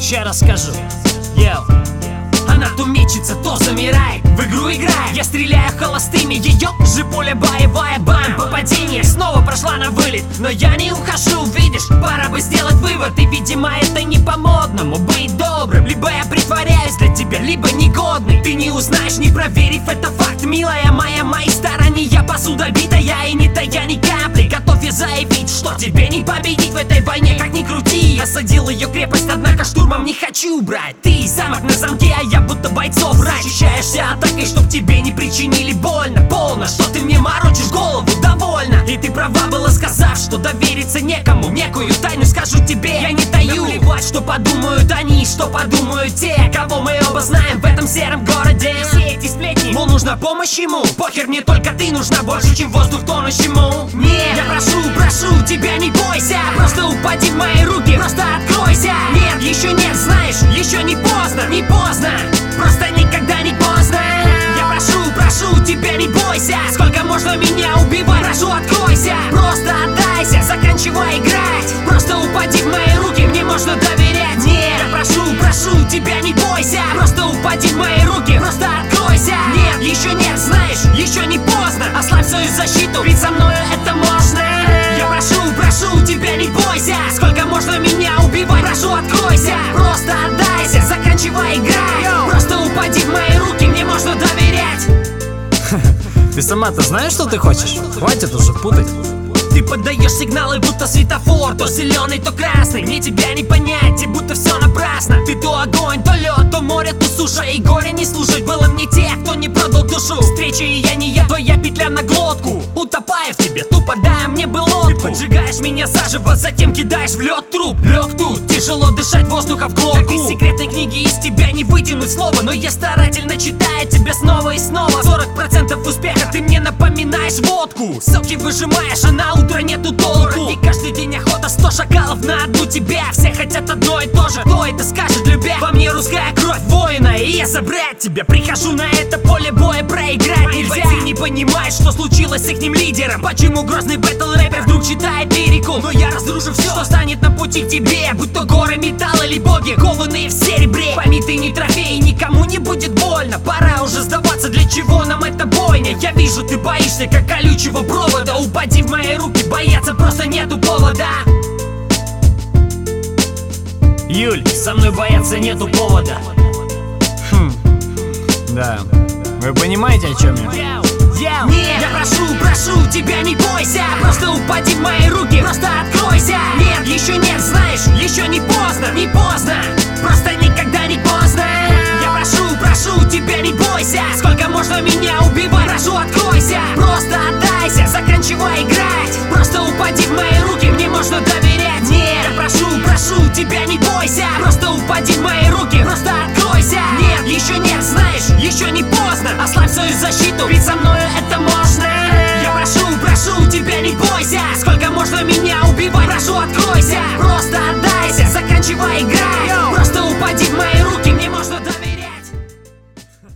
Ща расскажу. Она то мечется, то замирает, в игру играет. Я стреляю холостыми, ее же поле боевая. Бам, попадение, снова прошла на вылет. Но я не ухожу, видишь, пора бы сделать вывод. И видимо это не по-модному быть добрым. Либо я притворяюсь для тебя, либо негодный. Ты не узнаешь, не проверив, это факт. Милая моя, моей стороне я посуда битая. И не тая ни капли, готов я заявить, что тебе не победить в этой войне, как ни крути. Осадил ее крепость, однако штурмом не хочу брать. Ты замок на замке, а я будто бойцов рай. Защищаешься атакой, чтоб тебе не причинили больно. Полно, что ты мне морочишь голову, довольно. И ты права была, сказав, что довериться некому. Некую тайну скажу тебе, я не таю. Наплевать, что подумают они, что подумают те, кого мы оба знаем в этом сером городе. Все эти сплетни, мол, нужна помощь ему. Похер, мне только ты нужна больше, чем воздух тонущему. Нет, я прошу тебя, не бойся. Просто упади в мои руки, просто откройся. Нет, еще нет, знаешь, еще не поздно, не поздно. Просто никогда не поздно. Я прошу тебя, не бойся. Сколько можно меня убивать? Прошу, откройся. Просто отдайся, заканчивай играть. Просто упади в мои руки, мне можно доверять. Нет, я прошу тебя, не бойся. Просто упади в мои руки, просто откройся. Нет, еще нет, знаешь, еще не поздно. Ослабь свою защиту, ведь со мною это можно. Я прошу тебя, не бойся. Сколько можно меня убивать? Прошу, откройся. Просто отдайся, заканчивай играть. Просто упади в мои руки, мне можно доверять. Ты сама-то знаешь, что ты хочешь? Хватит уже путать. Ты поддаешь сигналы, будто светофор, то зеленый, то красный. Мне тебя не понять, и будто все напрасно. Ты то огонь, то лед, то море, то суша. И горе не служить было мне тех, кто не продал душу. Встреча и я не я, твоя петля на глотку. Утопая в тебе, тупо дай мне бы лодку. Ты поджигаешь меня заживо, затем кидаешь в лед труп. Лег тут, тяжело дышать воздуха в глотку. Как из секретной книги из тебя не вытянуть слово. Но я старательно читаю тебя снова и снова. 40% успеха ты мне напоминаешь водку. Соки выжимаешь, а на утро нету толку. И каждый день охота, 100 шакалов на одну тебя. Все хотят одно и то же, кто это скажет, любя? Во мне русская кровь воина, и я забрать тебя. Прихожу на это поле боя, проиграть нельзя. Бойцы не понимают, что случилось с ихним лидером. Почему грозный бэтл-рэпер вдруг читает лирику? Но я разрушу все, что станет на пути к тебе. Будь то горы, металл или боги, кованые в серебре. Пойми, ты не трофей, никому не будет больно. Пора уже сдаваться, для чего нам эта бойня? Я вижу, ты боишься, как колючего провода. Упади в мои руки, бояться просто нету повода. Юль, Со мной бояться нету повода. да. Вы понимаете, о чем я? Нет, я прошу тебя, не бойся. Просто упади в мои руки, просто откройся. Нет, еще нет, знаешь, еще не поздно, не поздно. Просто никогда не поздно. Я прошу тебя, не бойся. Сколько можно меня убивать? Прошу, откройся. Просто отдайся, заканчивай играть. Просто упади в мои руки, мне можно доверять. Нет, я прошу тебя, не бойся. Просто упади в мои руки, просто откройся. Нет, еще нет, знаешь, еще не поздно. Ослабь свою защиту, ведь со мною это можно. Я прошу тебя, не бойся. Сколько можно меня убивать?